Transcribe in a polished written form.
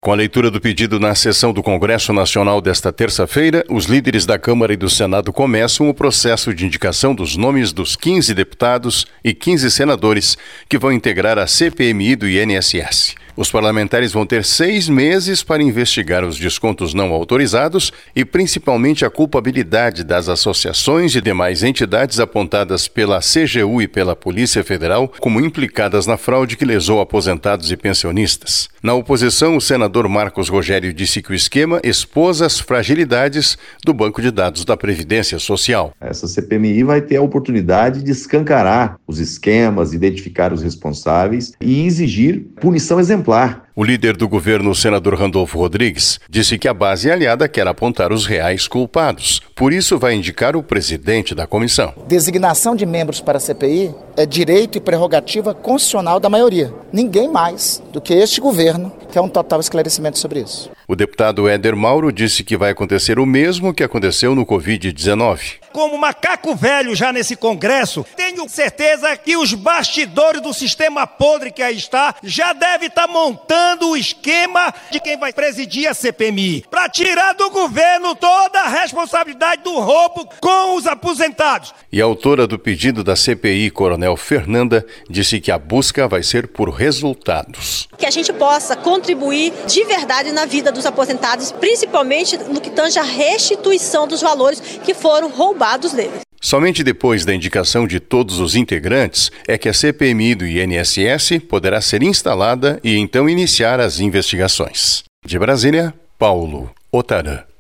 Com a leitura do pedido na sessão do Congresso Nacional desta terça-feira, os líderes da Câmara e do Senado começam o processo de indicação dos nomes dos 15 deputados e 15 senadores que vão integrar a CPMI do INSS. Os parlamentares vão ter 6 meses para investigar os descontos não autorizados e principalmente a culpabilidade das associações e demais entidades apontadas pela CGU e pela Polícia Federal como implicadas na fraude que lesou aposentados e pensionistas. Na oposição, o senador Marcos Rogério disse que o esquema expôs as fragilidades do Banco de Dados da Previdência Social. Essa CPMI vai ter a oportunidade de escancarar os esquemas, identificar os responsáveis e exigir punição exemplar. O líder do governo, o senador Randolfo Rodrigues, disse que a base aliada quer apontar os reais culpados. Por isso, vai indicar o presidente da comissão. Designação de membros para a CPI é direito e prerrogativa constitucional da maioria. Ninguém mais do que este governo quer um total esclarecimento sobre isso. O deputado Éder Mauro disse que vai acontecer o mesmo que aconteceu no Covid-19. Como macaco velho já nesse Congresso, tenho certeza que os bastidores do sistema podre que aí está já deve estar montando o esquema de quem vai presidir a CPMI, para tirar do governo toda a responsabilidade do roubo com os aposentados. E a autora do pedido da CPI, Coronel Fernanda, disse que a busca vai ser por resultados. Que a gente possa contribuir de verdade na vida dos aposentados, principalmente no que tange a restituição dos valores que foram roubados deles. Somente depois da indicação de todos os integrantes é que a CPMI do INSS poderá ser instalada e então iniciar as investigações. De Brasília, Paulo Otarã.